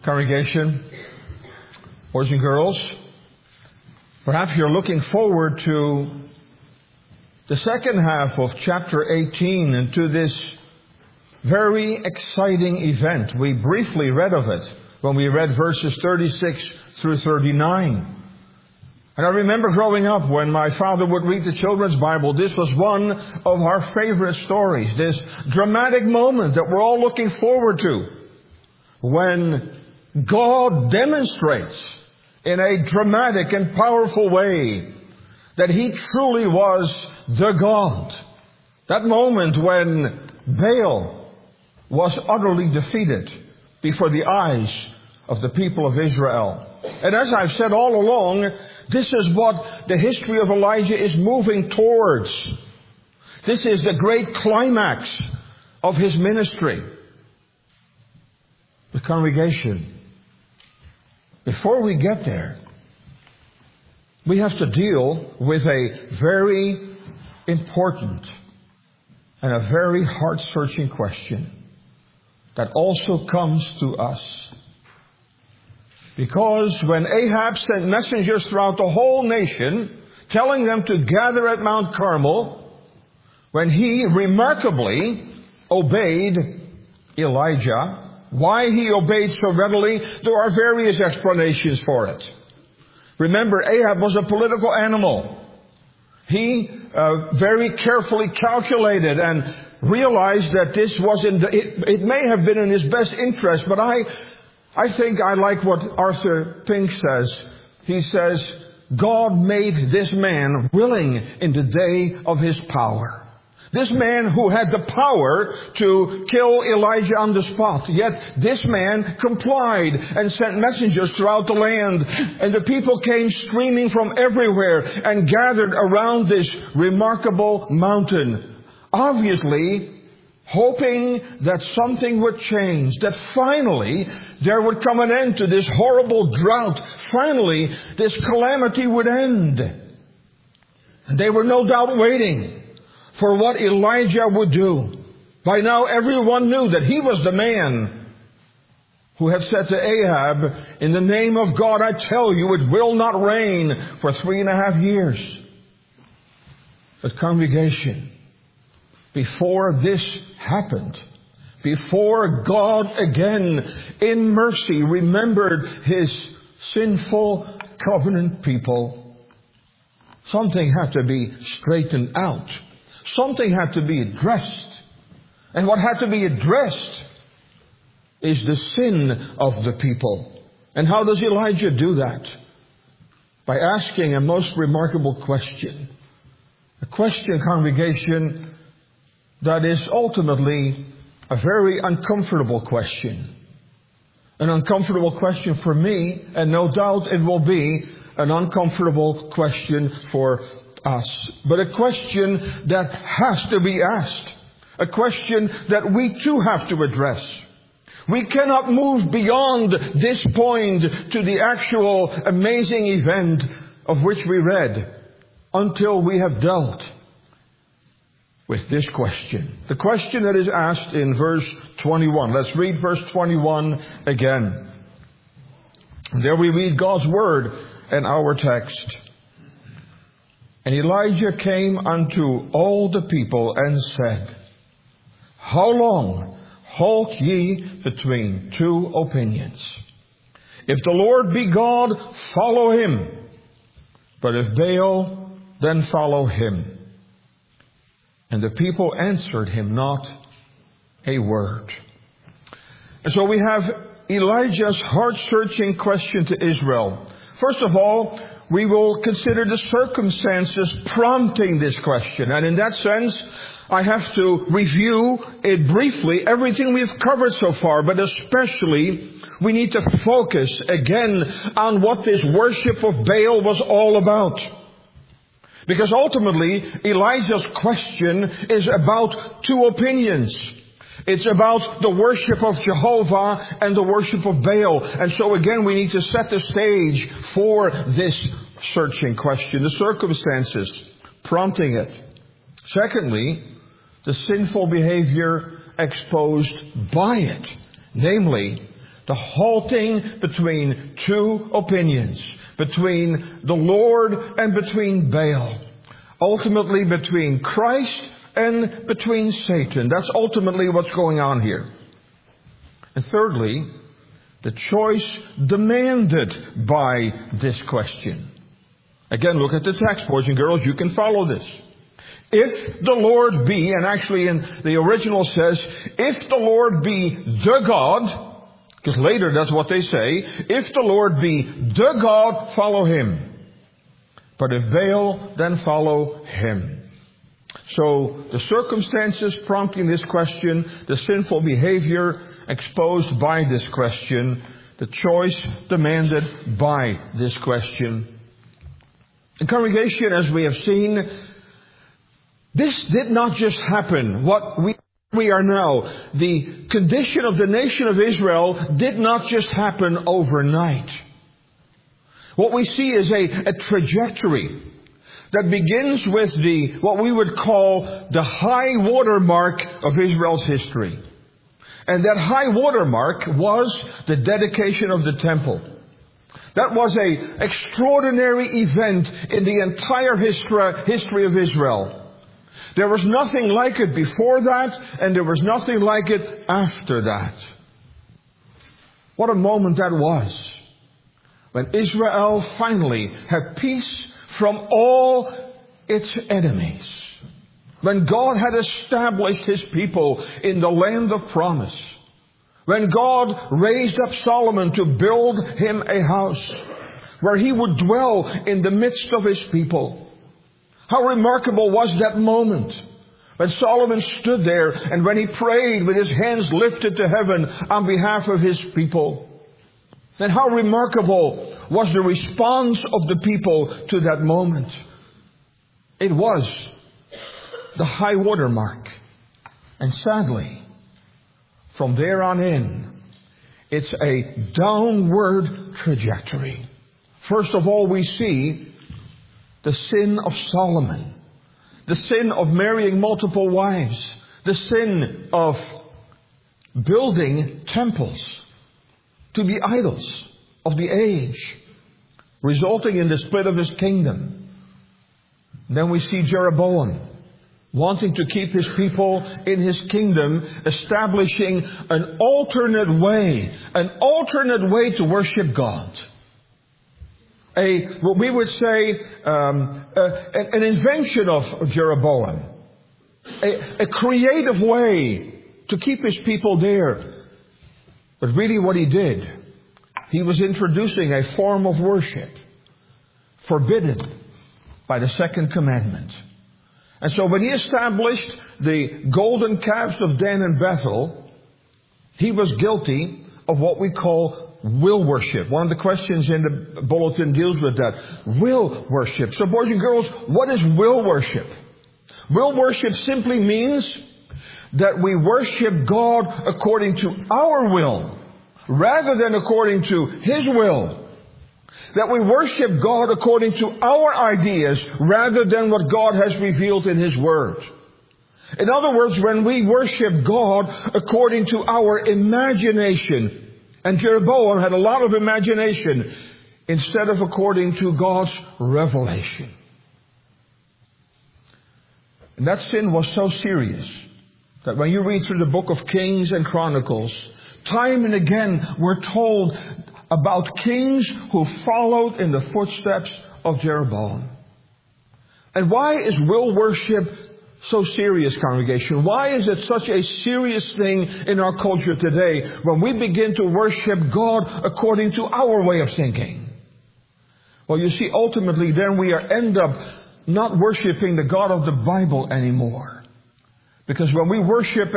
Congregation, boys and girls, perhaps you're looking forward to the second half of chapter 18 and to this very exciting event. We briefly read of it when we read verses 36 through 39. And I remember growing up when my father would read the children's Bible, this was one of our favorite stories, this dramatic moment that we're all looking forward to, when God demonstrates in a dramatic and powerful way that He truly was the God. That moment when Baal was utterly defeated before the eyes of the people of Israel. And as I've said all along, this is what the history of Elijah is moving towards. This is the great climax of his ministry. The congregation, before we get there, we have to deal with a very important and a very heart-searching question that also comes to us. Because when Ahab sent messengers throughout the whole nation, telling them to gather at Mount Carmel, when he remarkably obeyed Elijah, why he obeyed so readily, there are various explanations for it. Remember, Ahab was a political animal. He very carefully calculated and realized that this was it may have been in his best interest, but I think I like what Arthur Pink says. He says, God made this man willing in the day of his power. This man who had the power to kill Elijah on the spot. Yet this man complied and sent messengers throughout the land. And the people came streaming from everywhere and gathered around this remarkable mountain. Obviously, hoping that something would change. That finally there would come an end to this horrible drought. Finally, this calamity would end. And they were no doubt waiting for what Elijah would do. By now everyone knew that he was the man who had said to Ahab, in the name of God I tell you, it will not rain for 3.5 years. But congregation, before this happened, before God again in mercy remembered His sinful covenant people, something had to be straightened out. Something had to be addressed. And what had to be addressed is the sin of the people. And how does Elijah do that? By asking a most remarkable question. A question, congregation, that is ultimately a very uncomfortable question. An uncomfortable question for me, and no doubt it will be an uncomfortable question for us. But a question that has to be asked. A question that we too have to address. We cannot move beyond this point to the actual amazing event of which we read until we have dealt with this question. The question that is asked in verse 21. Let's read verse 21 again. There we read God's word and our text. And Elijah came unto all the people and said, How long halt ye between two opinions? If the Lord be God, follow Him. But if Baal, then follow him. And the people answered him not a word. And so we have Elijah's heart-searching question to Israel. First of all, we will consider the circumstances prompting this question. And in that sense, I have to review it briefly, everything we've covered so far, but especially we need to focus again on what this worship of Baal was all about. Because ultimately, Elijah's question is about two opinions. It's about the worship of Jehovah and the worship of Baal. And so again, we need to set the stage for this searching question, the circumstances prompting it. Secondly, the sinful behavior exposed by it. Namely, The halting between two opinions. Between the Lord and between Baal. Ultimately between Christ and between Satan. That's ultimately what's going on here. And thirdly, the choice demanded by this question. Again, look at the text, boys and girls. You can follow this. If the Lord be, and actually in the original says, if the Lord be the God, because later that's what they say, if the Lord be the God, follow Him. But if Baal, then follow him. So the circumstances prompting this question, the sinful behavior exposed by this question, the choice demanded by this question. In congregation, as we have seen, this did not just happen. What we are now, the condition of the nation of Israel did not just happen overnight. What we see is a trajectory that begins with what we would call the high water mark of Israel's history. And that high water mark was the dedication of the temple. That was an extraordinary event in the entire history of Israel. There was nothing like it before that, and there was nothing like it after that. What a moment that was. When Israel finally had peace from all its enemies. When God had established His people in the land of promise. When God raised up Solomon to build him a house where he would dwell in the midst of His people. How remarkable was that moment when Solomon stood there and when he prayed with his hands lifted to heaven on behalf of his people. And how remarkable was the response of the people to that moment. It was the high water mark. And sadly, from there on in, it's a downward trajectory. First of all, we see the sin of Solomon. The sin of marrying multiple wives. The sin of building temples to be idols of the age, resulting in the split of his kingdom. Then we see Jeroboam wanting to keep his people in his kingdom, establishing an alternate way to worship God. What we would say, an invention of Jeroboam. A creative way to keep his people there. But really what he did, he was introducing a form of worship forbidden by the second commandment. And so when he established the golden calves of Dan and Bethel, he was guilty of what we call will worship. One of the questions in the bulletin deals with that. Will worship. So boys and girls, what is will worship? Will worship simply means that we worship God according to our will, rather than according to His will. That we worship God according to our ideas, rather than what God has revealed in His Word. In other words, when we worship God according to our imagination, and Jeroboam had a lot of imagination, instead of according to God's revelation. And that sin was so serious that when you read through the book of Kings and Chronicles, time and again we're told about kings who followed in the footsteps of Jeroboam. And why is will worship so serious, congregation? Why is it such a serious thing in our culture today when we begin to worship God according to our way of thinking? Well, you see, ultimately then we end up not worshiping the God of the Bible anymore. Because when we worship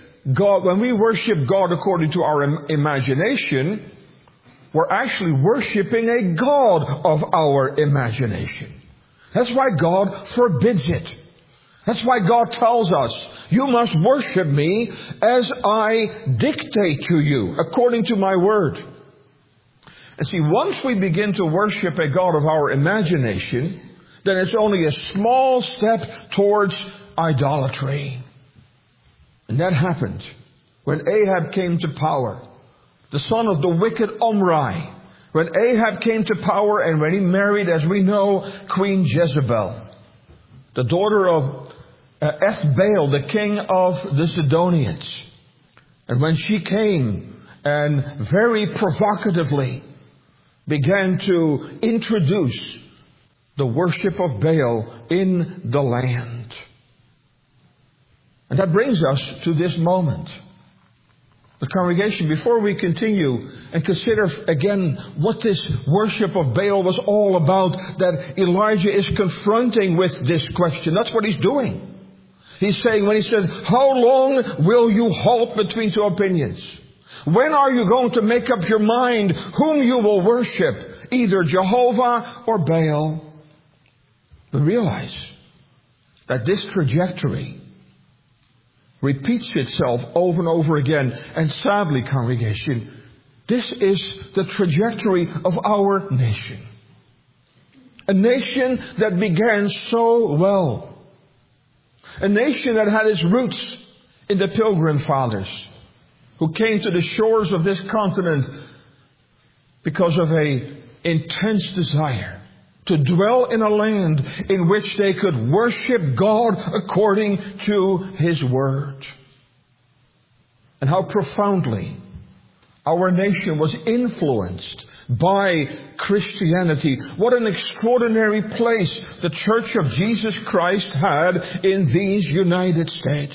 God according to our imagination, we're actually worshiping a God of our imagination. That's why God forbids it. That's why God tells us, you must worship me as I dictate to you, according to my word. And see, once we begin to worship a God of our imagination, then it's only a small step towards idolatry. And that happened when Ahab came to power. the son of the wicked Omri, when Ahab came to power and when he married, as we know, Queen Jezebel, the daughter of Ethbaal, the king of the Sidonians. And when she came and very provocatively began to introduce the worship of Baal in the land. And that brings us to this moment. The congregation, before we continue and consider again what this worship of Baal was all about, that Elijah is confronting with this question. That's what he's doing. He's saying, when he says, how long will you halt between two opinions? When are you going to make up your mind whom you will worship? Either Jehovah or Baal. But realize that this trajectory repeats itself over and over again. And sadly, congregation, this is the trajectory of our nation. A nation that began so well. A nation that had its roots in the Pilgrim Fathers, who came to the shores of this continent because of an intense desire to dwell in a land in which they could worship God according to His Word. And how profoundly our nation was influenced by Christianity. What an extraordinary place the Church of Jesus Christ had in these United States.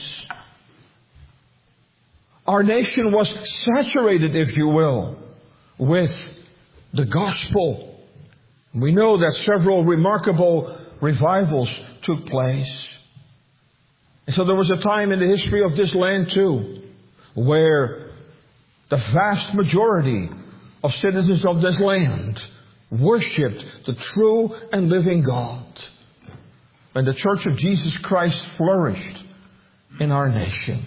Our nation was saturated, if you will, with the gospel. We know that several remarkable revivals took place. And so there was a time in the history of this land too, where the vast majority of citizens of this land worshipped the true and living God. And the Church of Jesus Christ flourished in our nation.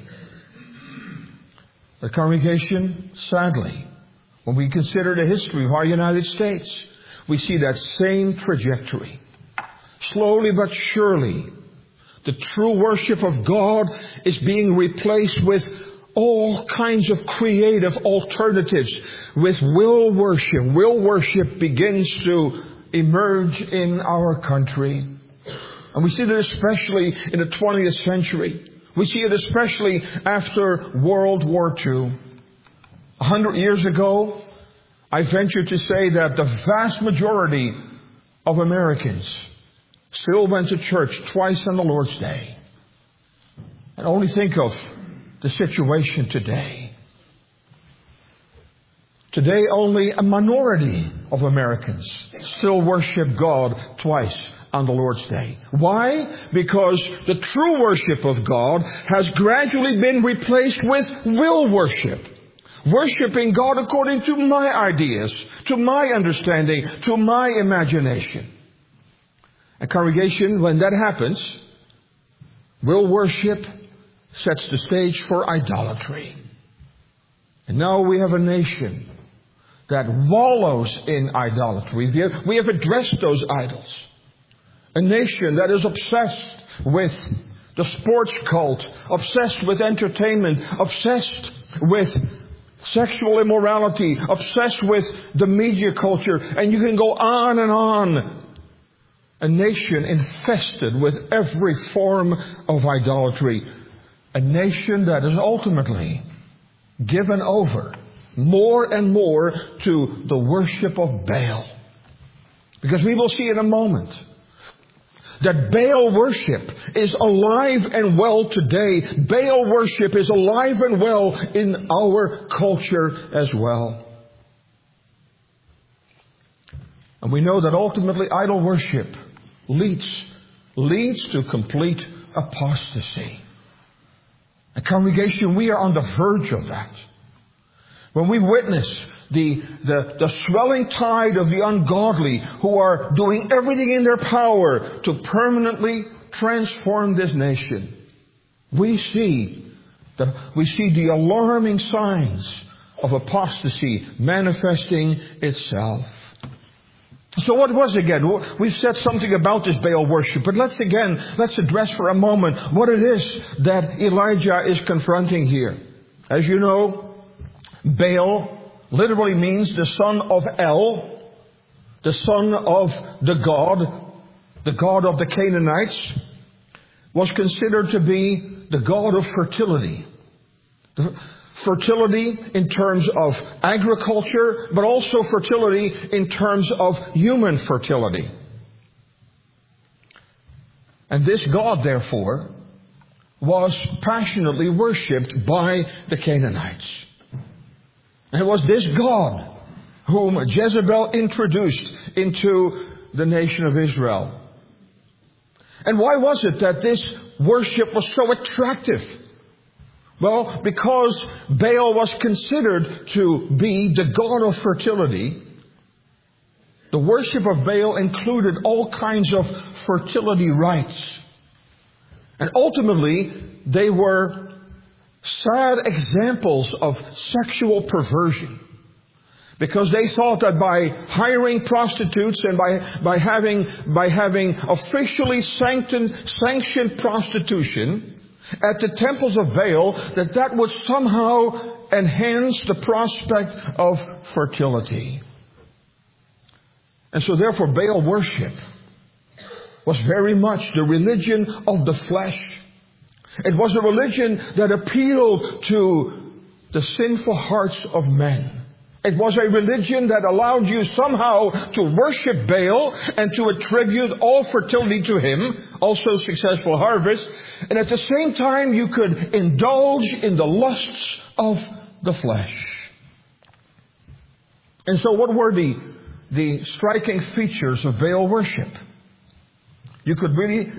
The congregation, sadly, when we consider the history of our United States, we see that same trajectory. Slowly but surely, the true worship of God is being replaced with all kinds of creative alternatives, with will worship. Will worship begins to emerge in our country. And we see that especially in the 20th century. We see it especially after World War II. 100 years ago, I venture to say that the vast majority of Americans still went to church twice on the Lord's Day. And only think of the situation today. Today, only a minority of Americans still worship God twice on the Lord's Day. Why? Because the true worship of God has gradually been replaced with will worship. Worshipping God according to my ideas, to my understanding, to my imagination. And congregation, when that happens, will worship sets the stage for idolatry. And now we have a nation that wallows in idolatry. We have addressed those idols. A nation that is obsessed with the sports cult, obsessed with entertainment, obsessed with sexual immorality, obsessed with the media culture, and you can go on and on. A nation infested with every form of idolatry. A nation that is ultimately given over more and more to the worship of Baal. Because we will see in a moment that Baal worship is alive and well today. Baal worship is alive and well in our culture as well. And we know that ultimately idol worship leads to complete apostasy. And congregation, we are on the verge of that. When we witness the swelling tide of the ungodly who are doing everything in their power to permanently transform this nation, we see the alarming signs of apostasy manifesting itself. So what was again? We've said something about this Baal worship, but let's address for a moment what it is that Elijah is confronting here. As you know, Baal literally means the son of El, the son of the god of the Canaanites, was considered to be the god of fertility. Fertility in terms of agriculture, but also fertility in terms of human fertility. And this god, therefore, was passionately worshipped by the Canaanites. And it was this god whom Jezebel introduced into the nation of Israel. And why was it that this worship was so attractive? Well, because Baal was considered to be the god of fertility, the worship of Baal included all kinds of fertility rites. And ultimately, they were sad examples of sexual perversion. Because they thought that by hiring prostitutes and by having officially sanctioned prostitution at the temples of Baal, that would somehow enhance the prospect of fertility. And so therefore Baal worship was very much the religion of the flesh. It was a religion that appealed to the sinful hearts of men. It was a religion that allowed you somehow to worship Baal and to attribute all fertility to him, also successful harvest. And at the same time, you could indulge in the lusts of the flesh. And so what were the striking features of Baal worship? You could really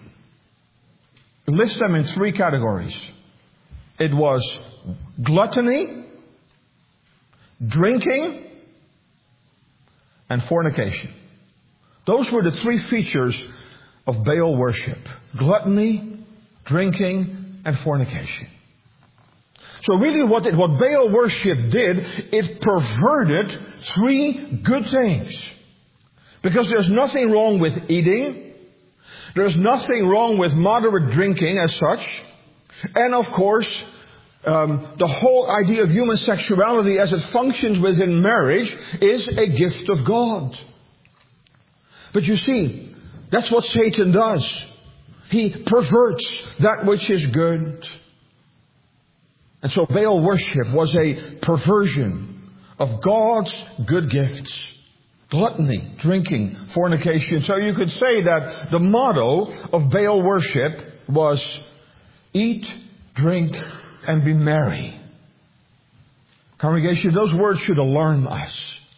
list them in three categories. It was gluttony, drinking, and fornication. Those were the three features of Baal worship. Gluttony, drinking, and fornication. So really what Baal worship did, it perverted three good things. Because there's nothing wrong with eating. There's nothing wrong with moderate drinking as such. And of course, the whole idea of human sexuality as it functions within marriage is a gift of God. But you see, that's what Satan does. He perverts that which is good. And so Baal worship was a perversion of God's good gifts. Gluttony, drinking, fornication. So you could say that the motto of Baal worship was eat, drink, and be merry. Congregation, those words should alarm us.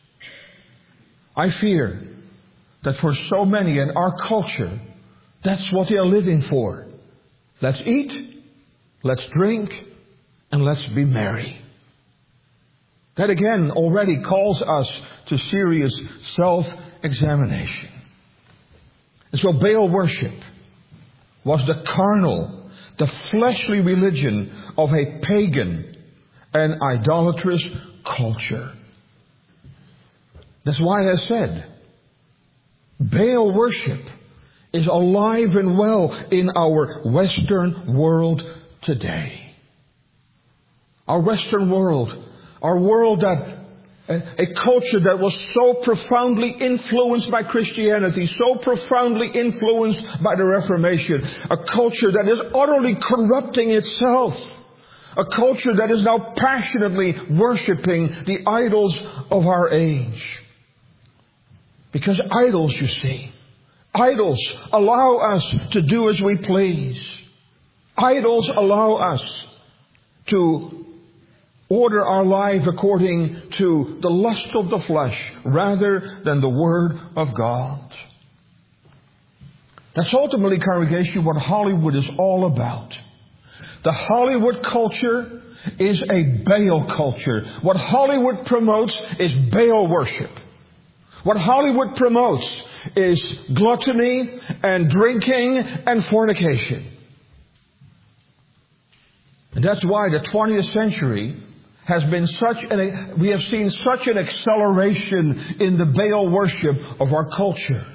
I fear that for so many in our culture, that's what they are living for. Let's eat, let's drink, and let's be merry. That again already calls us to serious self-examination. And so Baal worship was the carnal, the fleshly religion of a pagan and idolatrous culture. That's why I said, Baal worship is alive and well in our Western world today. Our Western world, our world that a culture that was so profoundly influenced by Christianity, so profoundly influenced by the Reformation, a culture that is utterly corrupting itself, a culture that is now passionately worshiping the idols of our age. Because idols, you see, idols allow us to do as we please. Idols allow us to order our life according to the lust of the flesh rather than the Word of God. That's ultimately, congregation, what Hollywood is all about. The Hollywood culture is a Baal culture. What Hollywood promotes is Baal worship. What Hollywood promotes is gluttony and drinking and fornication. And that's why the 20th century has been we have seen such an acceleration in the Baal worship of our culture.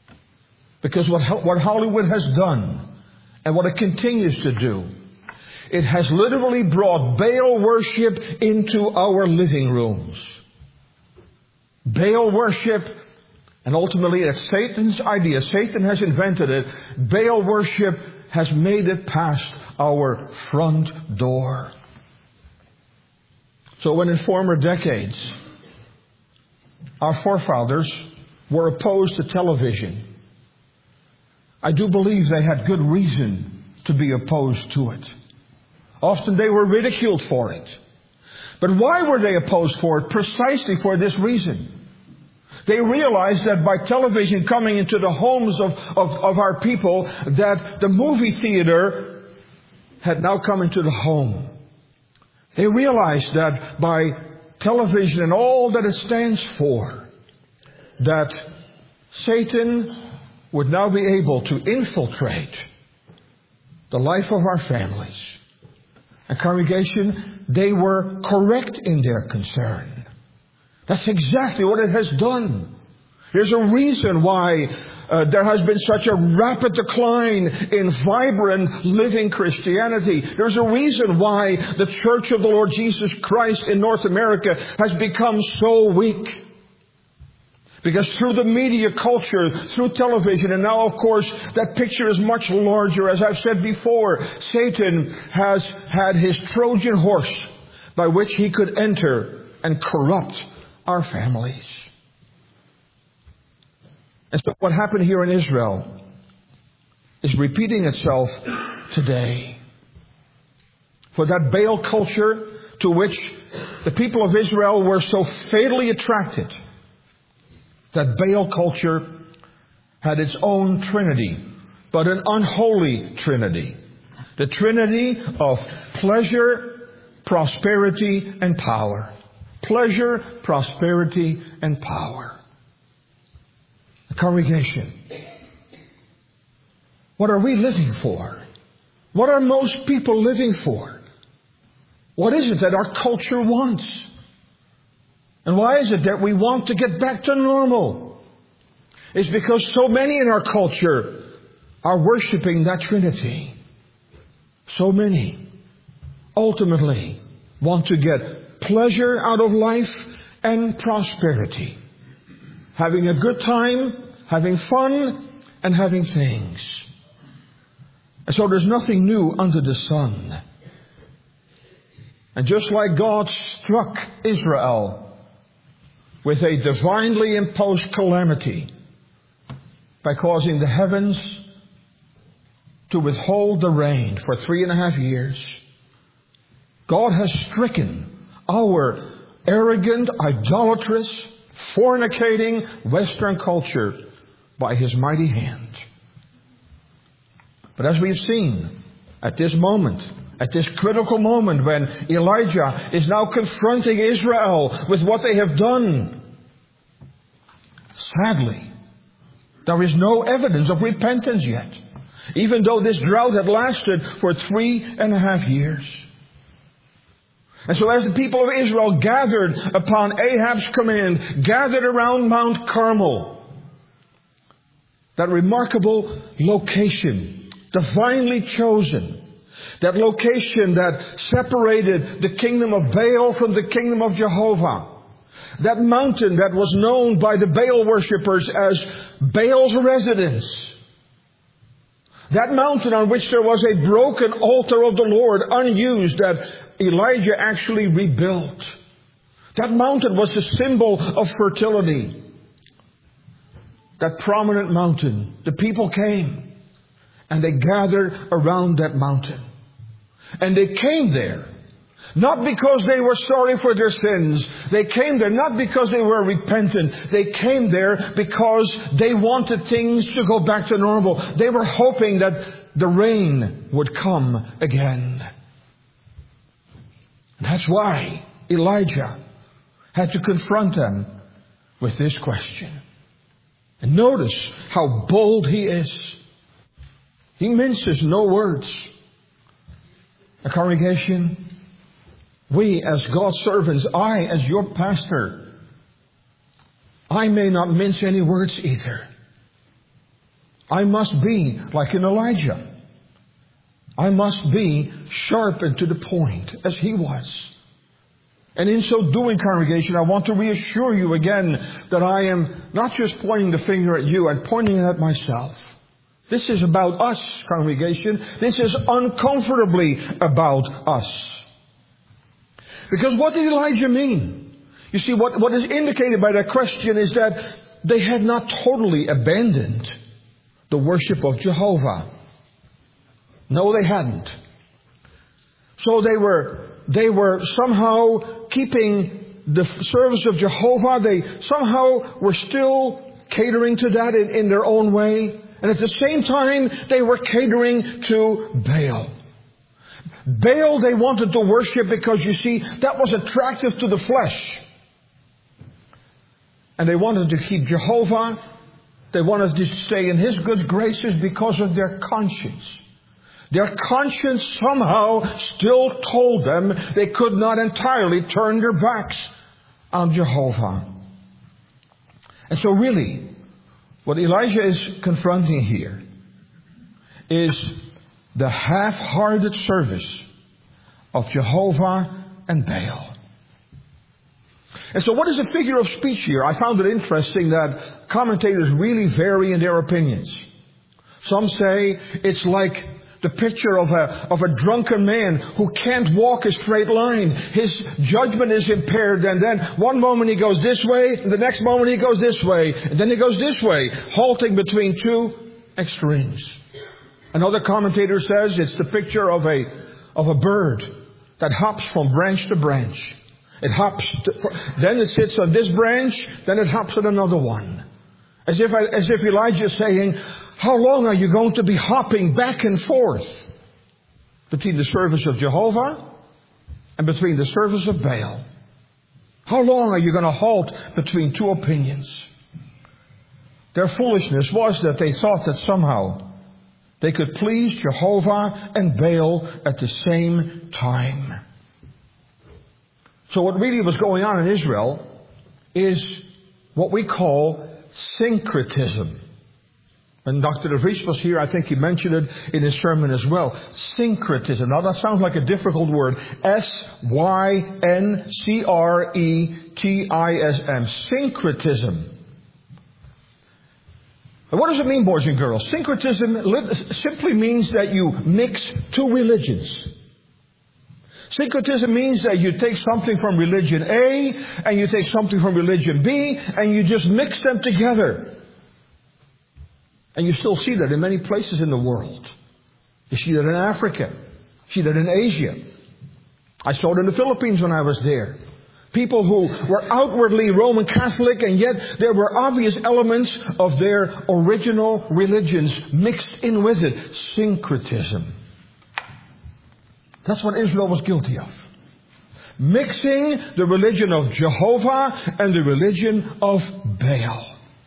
Because what Hollywood has done, and what it continues to do, It has literally brought Baal worship into our living rooms. Baal worship, and ultimately it's Satan's idea. Satan has invented it. Baal worship has made it past our front door. So when in former decades our forefathers were opposed to television, I do believe they had good reason to be opposed to it. Often they were ridiculed for it. But why were they opposed for it? Precisely for this reason. They realized that by television coming into the homes of our people, that the movie theater had now come into the home. They realized that by television and all that it stands for, that Satan would now be able to infiltrate the life of our families. And congregation, they were correct in their concern. That's exactly what it has done. There's a reason why there has been such a rapid decline in vibrant living Christianity. There's a reason why the Church of the Lord Jesus Christ in North America has become so weak. Because through the media culture, through television, and now of course that picture is much larger. As I've said before, Satan has had his Trojan horse by which he could enter and corrupt our families. And so what happened here in Israel is repeating itself today. For that Baal culture to which the people of Israel were so fatally attracted, that Baal culture had its own trinity, but an unholy trinity. The trinity of pleasure, prosperity, and power. Pleasure, prosperity, and power. The congregation. What are we living for? What are most people living for? What is it that our culture wants? And why is it that we want to get back to normal? It's because so many in our culture are worshiping that Trinity. So many ultimately want to get pleasure out of life and prosperity. Having a good time, having fun, and having things. And so there's nothing new under the sun. And just like God struck Israel with a divinely imposed calamity by causing the heavens to withhold the rain for 3.5 years, God has stricken our arrogant, idolatrous, fornicating Western culture by His mighty hand. But as we've seen at this moment, at this critical moment when Elijah is now confronting Israel with what they have done, sadly, there is no evidence of repentance yet, even though this drought had lasted for 3.5 years. And so as the people of Israel gathered upon Ahab's command, gathered around Mount Carmel, that remarkable location, divinely chosen, that location that separated the kingdom of Baal from the kingdom of Jehovah, that mountain that was known by the Baal worshippers as Baal's residence, that mountain on which there was a broken altar of the Lord, unused, that Elijah actually rebuilt. That mountain was the symbol of fertility. That prominent mountain, the people came and they gathered around that mountain. And they came there not because they were sorry for their sins. They came there not because they were repentant. They came there because they wanted things to go back to normal. They were hoping that the rain would come again. That's why Elijah had to confront them with this question. And notice how bold he is. He minces no words. A congregation, we as God's servants, I as your pastor, I may not mince any words either. I must be like in Elijah. I must be sharp and to the point, as he was. And in so doing, congregation, I want to reassure you again that I am not just pointing the finger at you, I'm pointing it at myself. This is about us, congregation. This is uncomfortably about us. Because what did Elijah mean? You see, what is indicated by that question is that they had not totally abandoned the worship of Jehovah. No, they hadn't. So they were somehow keeping the service of Jehovah. They somehow were still catering to that in their own way. And at the same time, they were catering to Baal. Baal they wanted to worship because, you see, that was attractive to the flesh. And they wanted to keep Jehovah. They wanted to stay in His good graces because of their conscience. Their conscience somehow still told them they could not entirely turn their backs on Jehovah. And so really, what Elijah is confronting here is the half-hearted service of Jehovah and Baal. And so what is the figure of speech here? I found it interesting that commentators really vary in their opinions. Some say it's like the picture of a drunken man who can't walk a straight line. His judgment is impaired, and then one moment he goes this way, and the next moment he goes this way, and then he goes this way, halting between two extremes. Another commentator says it's the picture of a bird that hops from branch to branch. It hops, then it sits on this branch, then it hops on another one. As if Elijah is saying, how long are you going to be hopping back and forth between the service of Jehovah and between the service of Baal? How long are you going to halt between two opinions? Their foolishness was that they thought that somehow they could please Jehovah and Baal at the same time. So what really was going on in Israel is what we call syncretism. When Dr. De Vries was here, I think he mentioned it in his sermon as well. Syncretism. Now that sounds like a difficult word. S-Y-N-C-R-E-T-I-S-M. Syncretism. And what does it mean, boys and girls? Syncretism simply means that you mix two religions. Syncretism means that you take something from religion A and you take something from religion B and you just mix them together. And you still see that in many places in the world. You see that in Africa. You see that in Asia. I saw it in the Philippines when I was there. People who were outwardly Roman Catholic, and yet there were obvious elements of their original religions mixed in with it. Syncretism. That's what Israel was guilty of. Mixing the religion of Jehovah and the religion of Baal.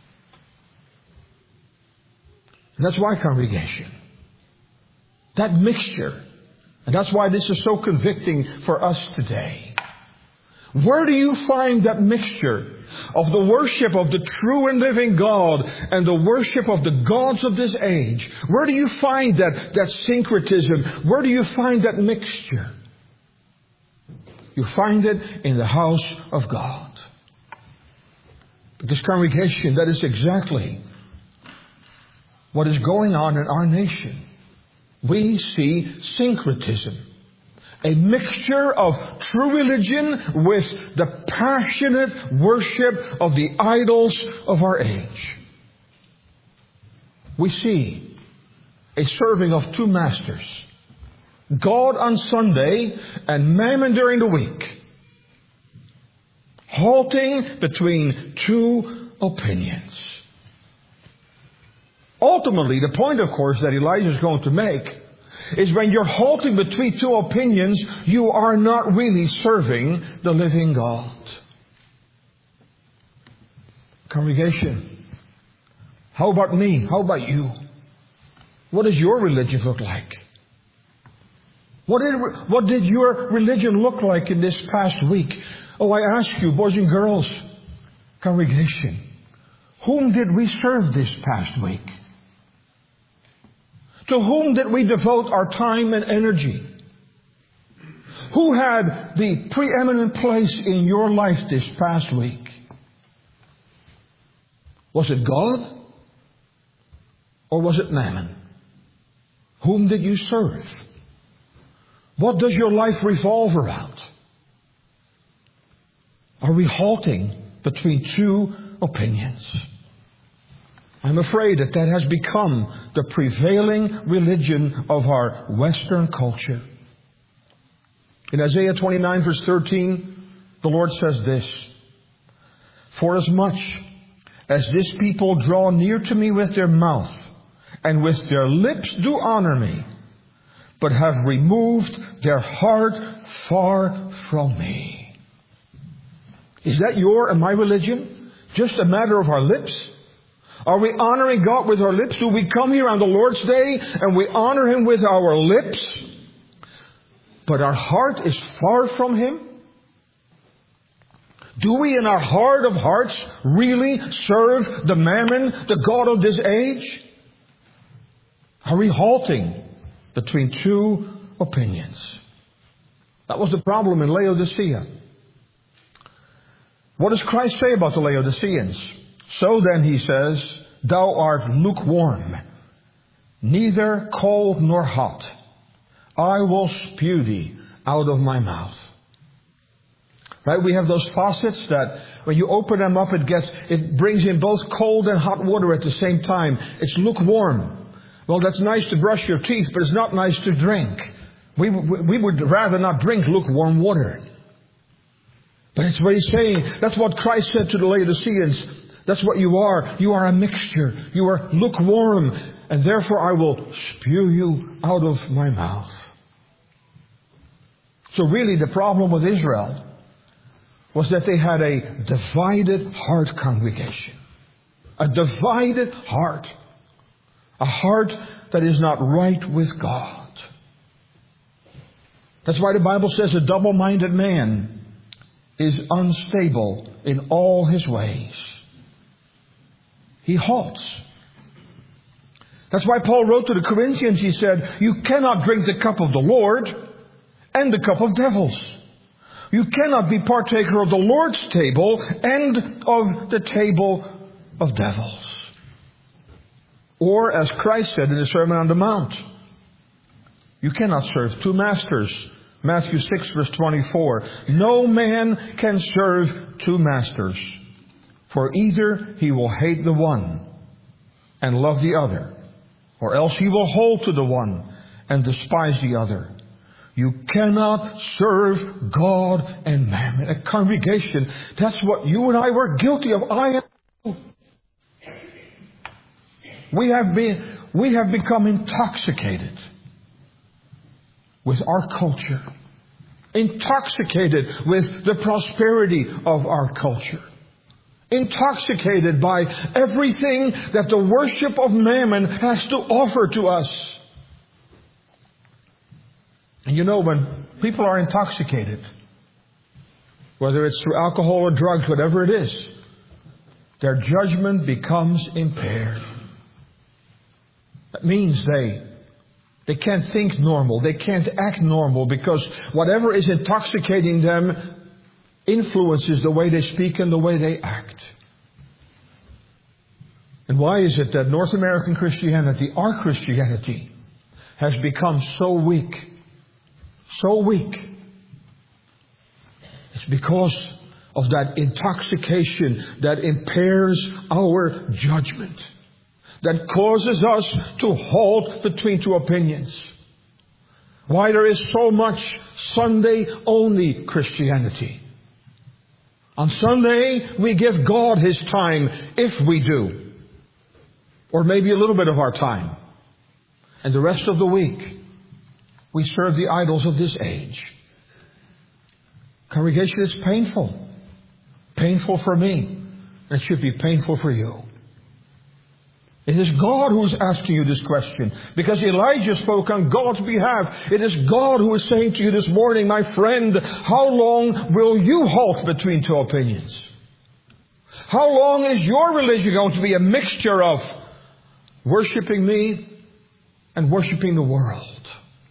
And that's why, congregation, that mixture, and that's why this is so convicting for us today. Where do you find that mixture of the worship of the true and living God and the worship of the gods of this age? Where do you find that syncretism? Where do you find that mixture? You find it in the house of God. Because, congregation, that is exactly what is going on in our nation. We see syncretism. A mixture of true religion with the passionate worship of the idols of our age. We see a serving of two masters. God on Sunday and Mammon during the week. Halting between two opinions. Ultimately, the point, of course, that Elijah is going to make is when you're halting between two opinions, you are not really serving the living God. Congregation, how about me? How about you? What does your religion look like? What did your religion look like in this past week? Oh, I ask you, boys and girls, congregation, whom did we serve this past week? To whom did we devote our time and energy? Who had the preeminent place in your life this past week? Was it God? Or was it Mammon? Whom did you serve? What does your life revolve around? Are we halting between two opinions? I'm afraid that has become the prevailing religion of our Western culture. In Isaiah 29 verse 13, the Lord says this, "For as much as this people draw near to me with their mouth, and with their lips do honor me, but have removed their heart far from me." Is that your and my religion? Just a matter of our lips? Are we honoring God with our lips? Do we come here on the Lord's Day and we honor Him with our lips, but our heart is far from Him? Do we in our heart of hearts really serve the Mammon, the god of this age? Are we halting between two opinions? That was the problem in Laodicea. What does Christ say about the Laodiceans? "So then," He says, "thou art lukewarm, neither cold nor hot. I will spew thee out of my mouth." Right? We have those faucets that when you open them up, it brings in both cold and hot water at the same time. It's lukewarm. Well, that's nice to brush your teeth, but it's not nice to drink. We would rather not drink lukewarm water. But it's what He's saying. That's what Christ said to the Laodiceans. That's what you are. You are a mixture. You are lukewarm. And therefore I will spew you out of my mouth. So really the problem with Israel was that they had a divided heart congregation. A divided heart. A heart that is not right with God. That's why the Bible says a double-minded man is unstable in all his ways. He halts. That's why Paul wrote to the Corinthians, he said, "You cannot drink the cup of the Lord and the cup of devils. You cannot be partaker of the Lord's table and of the table of devils." Or, as Christ said in the Sermon on the Mount, you cannot serve two masters. Matthew 6 verse 24. "No man can serve two masters, for either he will hate the one and love the other, or else he will hold to the one and despise the other. You cannot serve God and mammon." A congregation, that's what you and I were guilty of. We have become intoxicated with our culture. Intoxicated with the prosperity of our culture. Intoxicated by everything that the worship of mammon has to offer to us. And you know, when people are intoxicated, whether it's through alcohol or drugs, whatever it is, their judgment becomes impaired. That means they can't think normal. They can't act normal because whatever is intoxicating them influences the way they speak and the way they act. And why is it that North American Christianity, our Christianity, has become so weak? So weak. It's because of that intoxication that impairs our judgment. That causes us to halt between two opinions. Why there is so much Sunday-only Christianity. On Sunday, we give God His time, if we do. Or maybe a little bit of our time. And the rest of the week, we serve the idols of this age. Congregation, it's painful. Painful for me. And it should be painful for you. It is God who is asking you this question. Because Elijah spoke on God's behalf. It is God who is saying to you this morning, my friend, how long will you halt between two opinions? How long is your religion going to be a mixture of worshiping me and worshiping the world.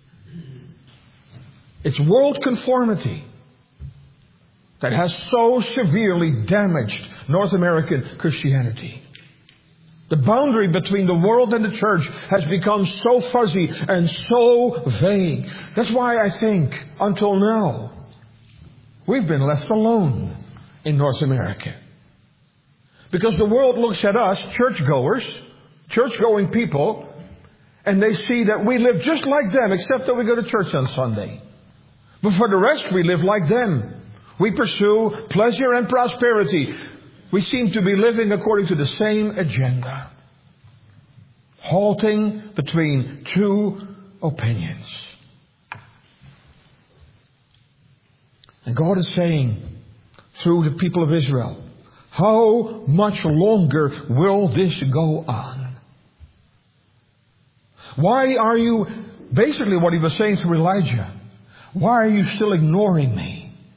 It's world conformity that has so severely damaged North American Christianity. The boundary between the world and the church has become so fuzzy and so vague. That's why I think, until now, we've been left alone in North America. Because the world looks at us, churchgoers, church-going people, and they see that we live just like them, except that we go to church on Sunday. But for the rest, we live like them. We pursue pleasure and prosperity. We seem to be living according to the same agenda. Halting between two opinions. And God is saying, through the people of Israel, how much longer will this go on? Why are you, basically what he was saying to Elijah, why are you still ignoring me?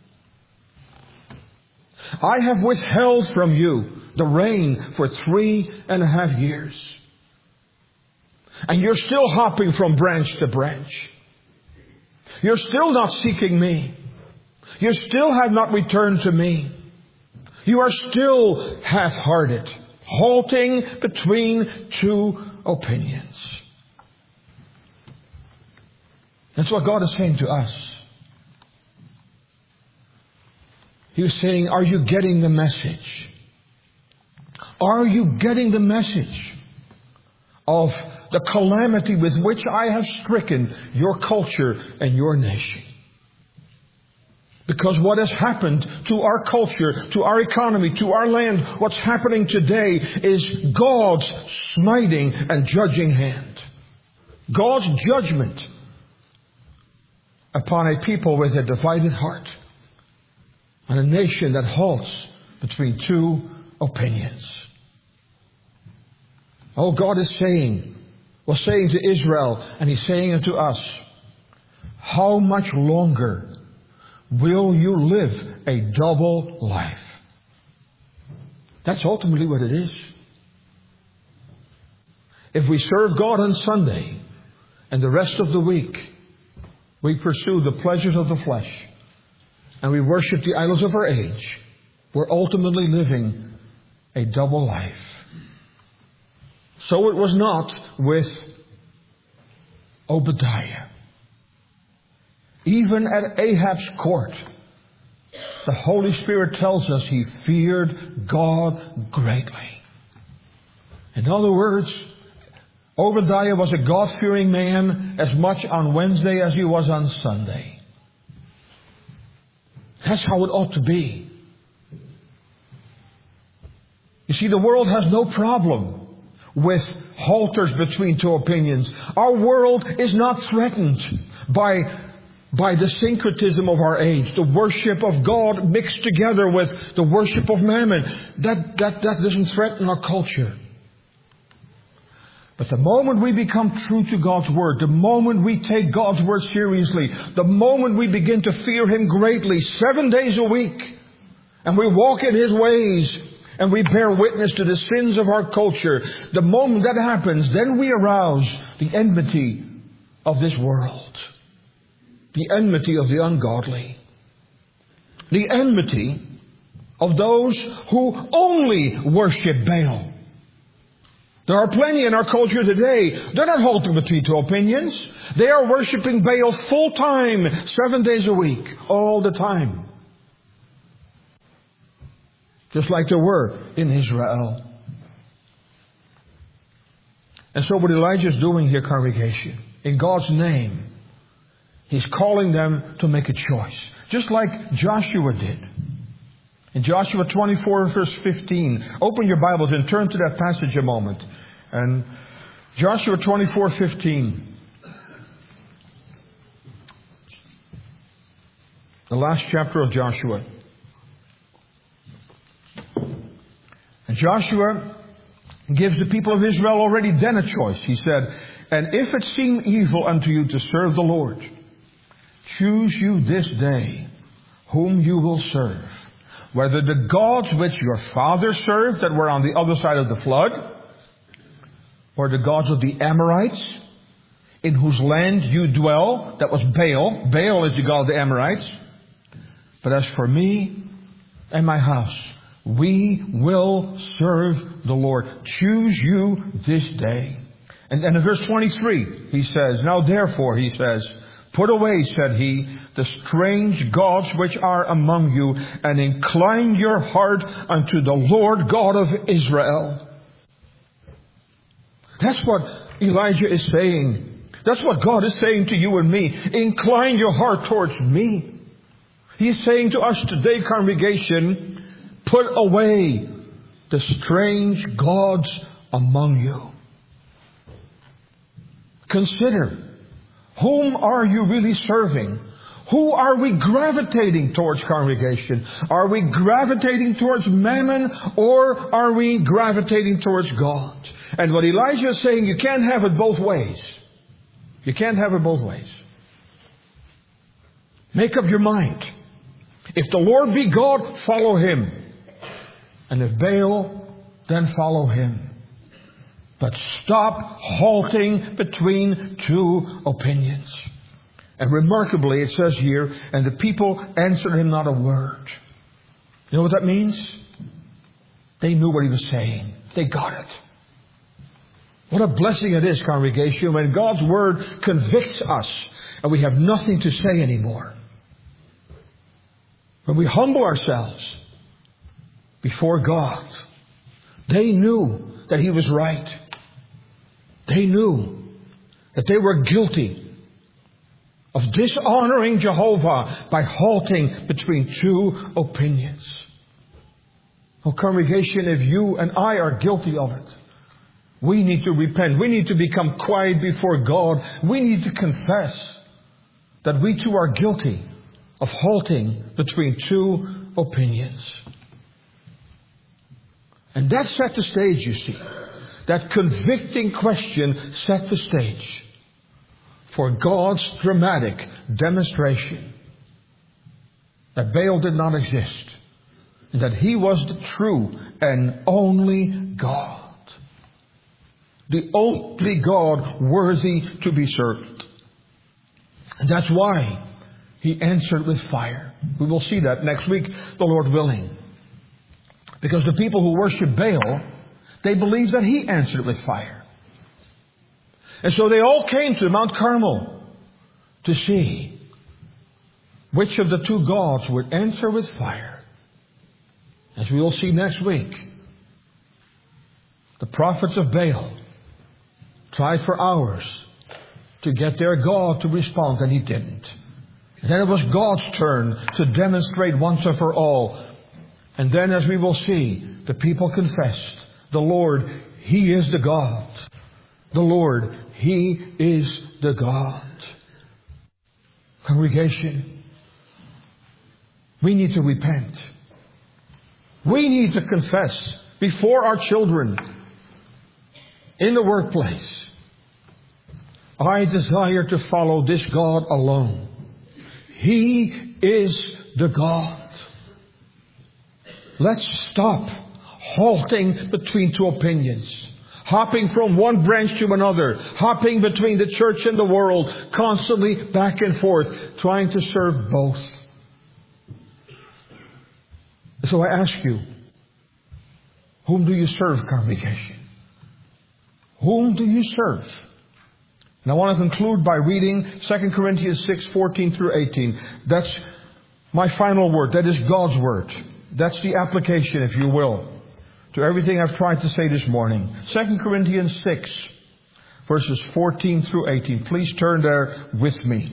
I have withheld from you the rain for 3.5 years. And you're still hopping from branch to branch. You're still not seeking me. You still have not returned to me. You are still half-hearted, halting between two opinions. That's what God is saying to us. He was saying, are you getting the message? Are you getting the message of the calamity with which I have stricken your culture and your nation? Because what has happened to our culture, to our economy, to our land, what's happening today is God's smiting and judging hand. God's judgment upon a people with a divided heart. And a nation that halts between two opinions. Oh, God is saying, was saying to Israel, and He's saying it to us, how much longer will you live a double life? That's ultimately what it is. If we serve God on Sunday and the rest of the week we pursue the pleasures of the flesh and we worship the idols of our age, we're ultimately living a double life. So it was not with Obadiah. Even at Ahab's court, the Holy Spirit tells us he feared God greatly. In other words, Obadiah was a God-fearing man as much on Wednesday as he was on Sunday. That's how it ought to be. You see, the world has no problem with halters between two opinions. Our world is not threatened by the syncretism of our age, the worship of God mixed together with the worship of mammon. That doesn't threaten our culture. But the moment we become true to God's Word, the moment we take God's Word seriously, the moment we begin to fear Him greatly, 7 days a week, and we walk in His ways, and we bear witness to the sins of our culture, the moment that happens, then we arouse the enmity of this world. The enmity of the ungodly. The enmity of those who only worship Baal. There are plenty in our culture today. They're not halting between two opinions. They are worshiping Baal full time, 7 days a week, all the time. Just like there were in Israel. And so what Elijah is doing here, congregation, in God's name, He's calling them to make a choice. Just like Joshua did. In Joshua 24 verse 15. Open your Bibles and turn to that passage a moment. And Joshua 24:15. The last chapter of Joshua. And Joshua gives the people of Israel already then a choice. He said, and if it seem evil unto you to serve the Lord, choose you this day whom you will serve, whether the gods which your fathers served that were on the other side of the flood, or the gods of the Amorites, in whose land you dwell. That was Baal. Baal is the god of the Amorites. But as for me and my house, we will serve the Lord. Choose you this day. And then in verse 23, he says, now therefore, he says, put away, said he, the strange gods which are among you, and incline your heart unto the Lord God of Israel. That's what Elijah is saying. That's what God is saying to you and me. Incline your heart towards me. He is saying to us today, congregation, put away the strange gods among you. Consider, whom are you really serving? Who are we gravitating towards, congregation? Are we gravitating towards mammon, or are we gravitating towards God? And what Elijah is saying, you can't have it both ways. You can't have it both ways. Make up your mind. If the Lord be God, follow Him. And if Baal, then follow him. But stop halting between two opinions. And remarkably, it says here, and the people answered him not a word. You know what that means? They knew what he was saying. They got it. What a blessing it is, congregation, when God's Word convicts us and we have nothing to say anymore. When we humble ourselves before God. They knew that He was right. They knew that they were guilty of dishonoring Jehovah by halting between two opinions. Oh, congregation, if you and I are guilty of it, we need to repent. We need to become quiet before God. We need to confess that we too are guilty of halting between two opinions. And that set the stage, you see. That convicting question set the stage for God's dramatic demonstration that Baal did not exist, and that He was the true and only God. The only God worthy to be served. And that's why He answered with fire. We will see that next week, the Lord willing. Because the people who worship Baal, they believe that He answered with fire. And so they all came to Mount Carmel to see which of the two gods would answer with fire. As we will see next week, the prophets of Baal tried for hours to get their God to respond, and He didn't. And then it was God's turn to demonstrate once and for all. And then, as we will see, the people confessed, the Lord, He is the God. The Lord, He is the God. Congregation, we need to repent. We need to confess before our children, in the workplace. I desire to follow this God alone. He is the God. Let's stop halting between two opinions. Hopping from one branch to another. Hopping between the church and the world. Constantly back and forth. Trying to serve both. So I ask you, whom do you serve, congregation? Whom do you serve? And I want to conclude by reading 2 Corinthians 6:14 through 18. That's my final word. That is God's Word. That's the application, if you will, to everything I've tried to say this morning. 2 Corinthians 6, verses 14 through 18. Please turn there with me.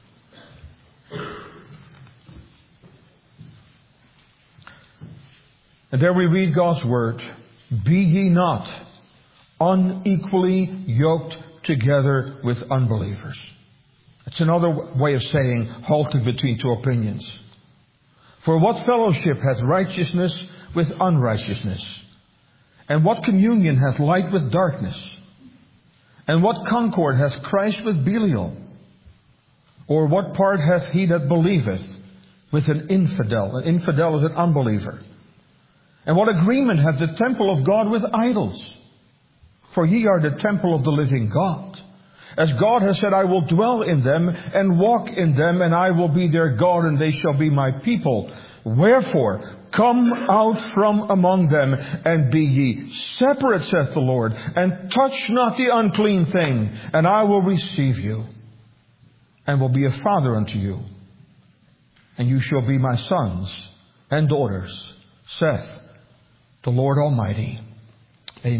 And there we read God's Word. Be ye not unequally yoked together with unbelievers. It's another way of saying halting between two opinions. For what fellowship hath righteousness with unrighteousness? And what communion hath light with darkness? And what concord hath Christ with Belial? Or what part hath he that believeth with an infidel? An infidel is an unbeliever. And what agreement hath the temple of God with idols? For ye are the temple of the living God. As God has said, I will dwell in them and walk in them, and I will be their God, and they shall be my people. Wherefore, come out from among them, and be ye separate, saith the Lord, and touch not the unclean thing, and I will receive you, and will be a father unto you, and you shall be my sons and daughters, saith the Lord Almighty.